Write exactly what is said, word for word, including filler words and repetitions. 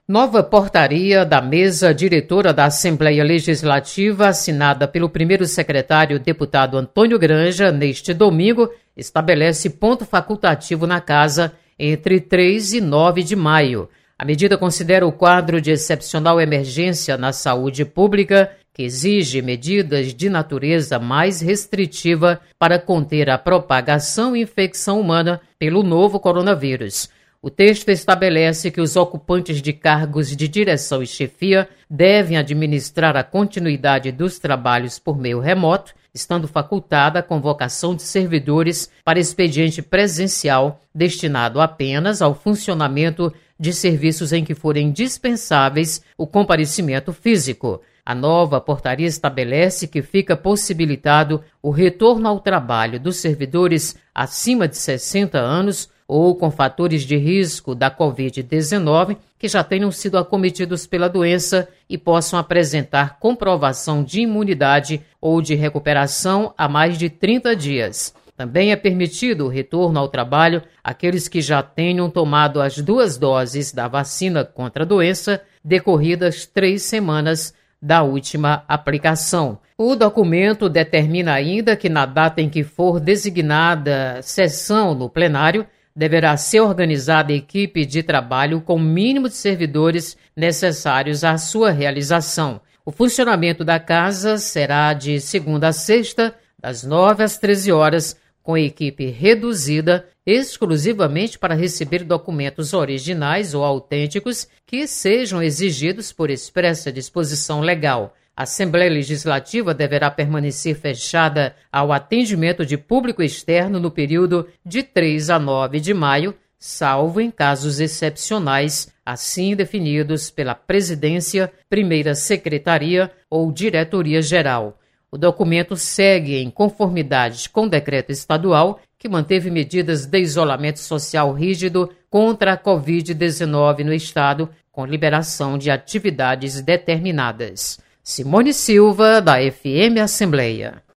Nova portaria da mesa diretora da Assembleia Legislativa, assinada pelo primeiro secretário deputado Antônio Granja, neste domingo, estabelece ponto facultativo na casa entre três e nove de maio. A medida considera o quadro de excepcional emergência na saúde pública, que exige medidas de natureza mais restritiva para conter a propagação e infecção humana pelo novo coronavírus. O texto estabelece que os ocupantes de cargos de direção e chefia devem administrar a continuidade dos trabalhos por meio remoto, estando facultada a convocação de servidores para expediente presencial destinado apenas ao funcionamento de serviços em que forem dispensáveis o comparecimento físico. A nova portaria estabelece que fica possibilitado o retorno ao trabalho dos servidores acima de sessenta anos ou com fatores de risco da covid dezenove que já tenham sido acometidos pela doença e possam apresentar comprovação de imunidade ou de recuperação há mais de trinta dias. Também é permitido o retorno ao trabalho àqueles que já tenham tomado as duas doses da vacina contra a doença, decorridas três semanas da última aplicação. O documento determina ainda que na data em que for designada sessão no plenário, deverá ser organizada a equipe de trabalho com o mínimo de servidores necessários à sua realização. O funcionamento da casa será de segunda a sexta, das nove às treze horas, com equipe reduzida, exclusivamente para receber documentos originais ou autênticos que sejam exigidos por expressa disposição legal. A Assembleia Legislativa deverá permanecer fechada ao atendimento de público externo no período de três a nove de maio, salvo em casos excepcionais, assim definidos pela Presidência, Primeira Secretaria ou Diretoria-Geral. O documento segue em conformidade com o decreto estadual que manteve medidas de isolamento social rígido contra a covid dezenove no estado, com liberação de atividades determinadas. Simone Silva, da F M Assembleia.